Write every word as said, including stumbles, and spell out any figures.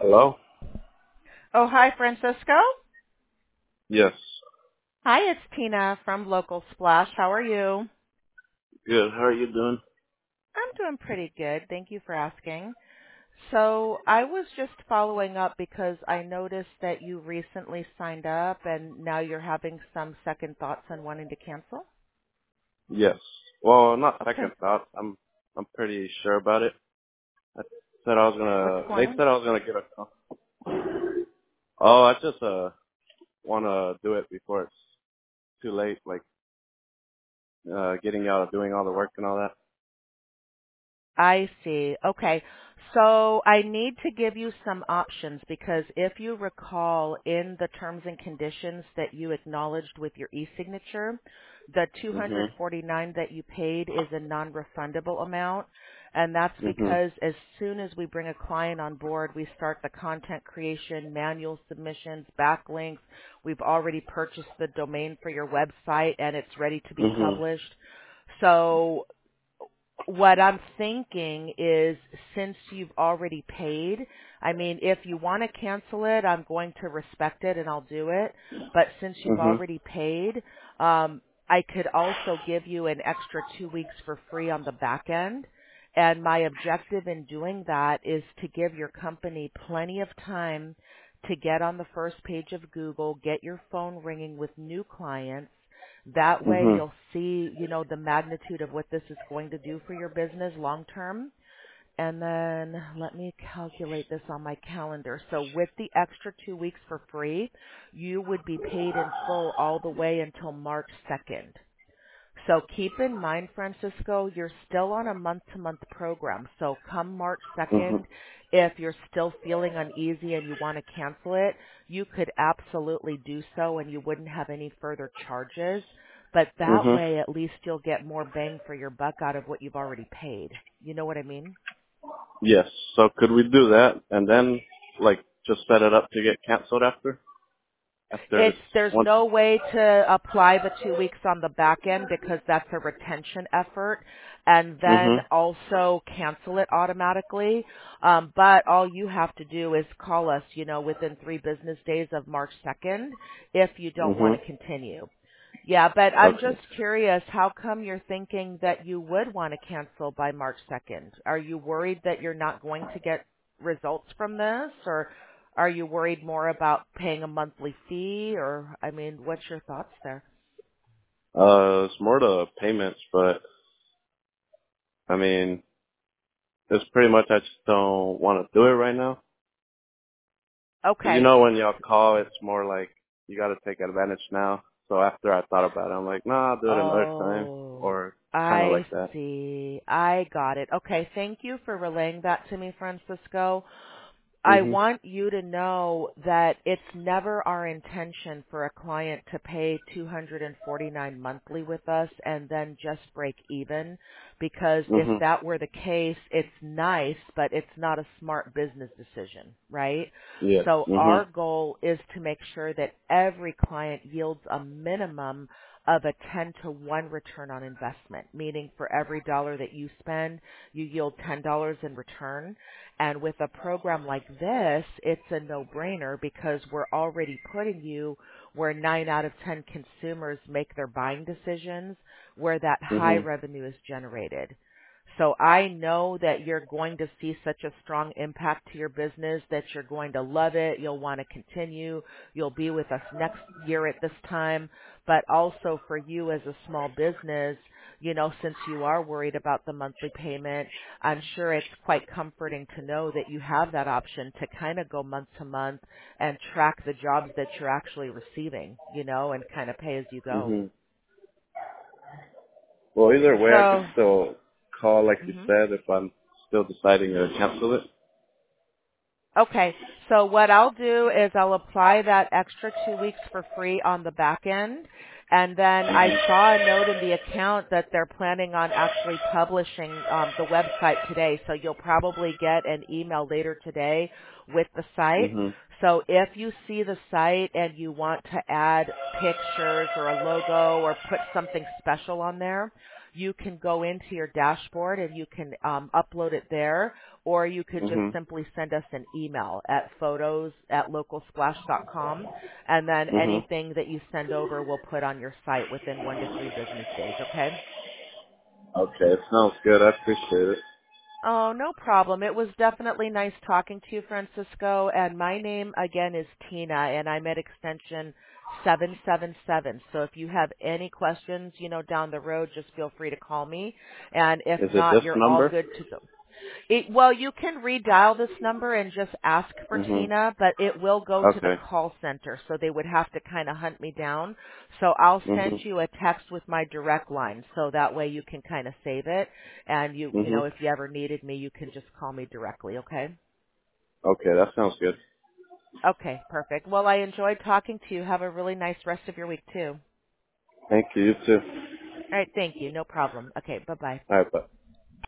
Hello? Oh, hi, Francisco. Yes. Hi, it's Tina from Local Splash. How are you? Good. How are you doing? I'm doing pretty good. Thank you for asking. So I was just following up because I noticed that you recently signed up and now you're having some second thoughts on wanting to cancel. Yes. Well, not Okay. second thoughts. I'm I'm pretty sure about it. I said I was What's gonna. going They on? said I was gonna get a call. Oh, I just uh wanna do it before it's too late. Like uh getting out, doing all the work and all that. I see. Okay. So I need to give you some options because if you recall in the terms and conditions that you acknowledged with your e-signature, the Mhm. two hundred forty-nine dollars that you paid is a non-refundable amount. And that's Mhm. because as soon as we bring a client on board, we start the content creation, manual submissions, backlinks. We've already purchased the domain for your website and it's ready to be Mhm. published. So what I'm thinking is since you've already paid, I mean, if you want to cancel it, I'm going to respect it and I'll do it. But since you've Mhm. already paid, um, I could also give you an extra two weeks for free on the back end. And my objective in doing that is to give your company plenty of time to get on the first page of Google, get your phone ringing with new clients. That way Mhm. you'll see, you know, the magnitude of what this is going to do for your business long term. And then let me calculate this on my calendar. So with the extra two weeks for free, you would be paid in full all the way until March second. So keep in mind, Francisco, you're still on a month-to-month program. So come March Mhm. second, if you're still feeling uneasy and you want to cancel it, you could absolutely do so and you wouldn't have any further charges. But that Mhm. way, at least you'll get more bang for your buck out of what you've already paid. You know what I mean? Yes. So could we do that and then like just set it up to get canceled after after It's it's there's once? no way to apply the two weeks on the back end because that's a retention effort, and then Mhm. also cancel it automatically. Um, but all you have to do is call us, you know, within three business days of March second if you don't want Mhm. to continue. Yeah, but I'm Okay. just curious, how come you're thinking that you would want to cancel by March second? Are you worried that you're not going to get results from this, or are you worried more about paying a monthly fee, or, I mean, what's your thoughts there? Uh, it's more the payments, but I mean, it's pretty much I just don't want to do it right now. 'Cause you Okay. know when y'all call, it's more like you got to take advantage now. So after I thought about it, I'm like, nah, I'll do it another time, Oh, or kind of I like that. see. I got it. Okay, thank you for relaying that to me, Francisco. I Mhm. want you to know that it's never our intention for a client to pay two hundred forty-nine monthly with us and then just break even, because if Mhm. that were the case, it's nice, but it's not a smart business decision, right? Yeah. So our Mhm. goal is to make sure that every client yields a minimum of a ten to one return on investment, meaning for every dollar that you spend, you yield ten dollars in return. And with a program like this, it's a no-brainer because we're already putting you where nine out of ten consumers make their buying decisions, where that high Mhm. revenue is generated. So I know that you're going to see such a strong impact to your business that you're going to love it. You'll want to continue. You'll be with us next year at this time. But also for you as a small business, you know, since you are worried about the monthly payment, I'm sure it's quite comforting to know that you have that option to kind of go month to month and track the jobs that you're actually receiving, you know, and kind of pay as you go. Mhm. Well, either way, I could So, still call, like you mhm. said, if I'm still deciding to cancel it. Okay, so what I'll do is I'll apply that extra two weeks for free on the back end. And then I saw a note in the account that they're planning on actually publishing um, the website today. So you'll probably get an email later today with the site. Mhm. So if you see the site and you want to add pictures or a logo or put something special on there, you can go into your dashboard and you can um, upload it there, or you could just Mhm. simply send us an email at photos at local splash dot com, and then Mhm. anything that you send over we'll put on your site within one to three business days, okay? Okay, sounds good. I appreciate it. Oh, no problem. It was definitely nice talking to you, Francisco. And my name again is Tina, and I'm at extension seven seven seven. So if you have any questions, you know, down the road, just feel free to call me. And if Is it not, this you're all number? good to go. It, well, you can redial this number and just ask for Mhm. Tina, but it will go to the Okay. call center, so they would have to kind of hunt me down. So I'll send Mhm. you a text with my direct line, so that way you can kind of save it, and you, you know, Mhm. if you ever needed me, you can just call me directly. Okay? Okay, that sounds good. Okay, perfect. Well, I enjoyed talking to you. Have a really nice rest of your week too. Thank you. You too. All right, thank you. No problem. Okay, bye bye. All right, bye.